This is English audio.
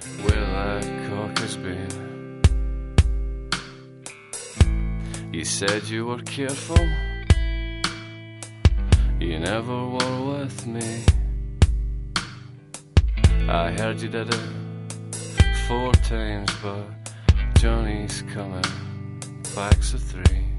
where that cock has been. You said you were careful, you never were with me. I heard you did it 4 times, but Johnny's coming, packs of 3.